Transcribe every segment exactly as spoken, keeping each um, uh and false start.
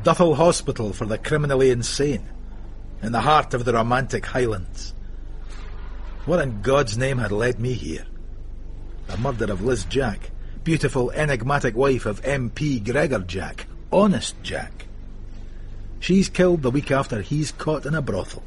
Duthel Hospital for the criminally insane, in the heart of the romantic Highlands. What in God's name had led me here? The murder of Liz Jack, beautiful, enigmatic wife of M P Gregor Jack, honest Jack. She's killed the week after he's caught in a brothel.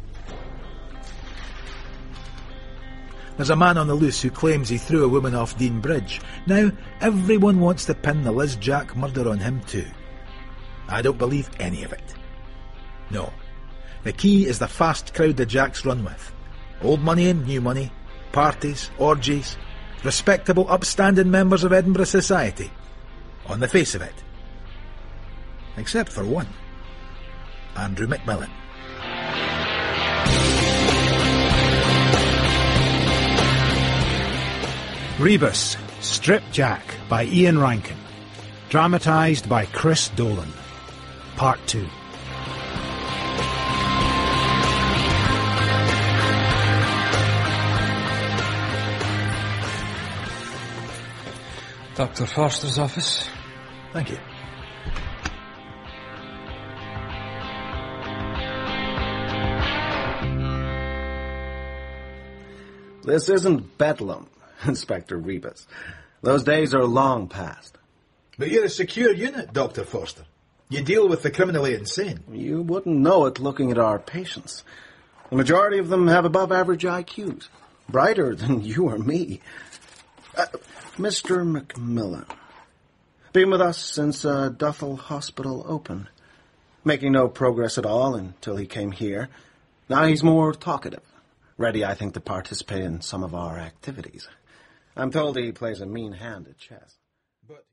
There's a man on the loose who claims he threw a woman off Dean Bridge. Now, everyone wants to pin the Liz Jack murder on him too. I don't believe any of it. No. The key is the fast crowd the Jacks run with. Old money and new money, parties, orgies, respectable, upstanding members of Edinburgh society. On the face of it. Except for one. Andrew McMillan. Rebus, Strip Jack by Ian Rankin. Dramatised by Chris Dolan. Part two. Doctor Forster's office. Thank you. This isn't Bedlam, Inspector Rebus. Those days are long past. But you're a secure unit, Doctor Forster. You deal with the criminally insane. You wouldn't know it looking at our patients. The majority of them have above-average I Qs. Brighter than you or me. Uh, Mister McMillan. Been with us since uh, Duthel Hospital opened. Making no progress at all until he came here. Now he's more talkative. Ready, I think, to participate in some of our activities. I'm told he plays a mean hand at chess.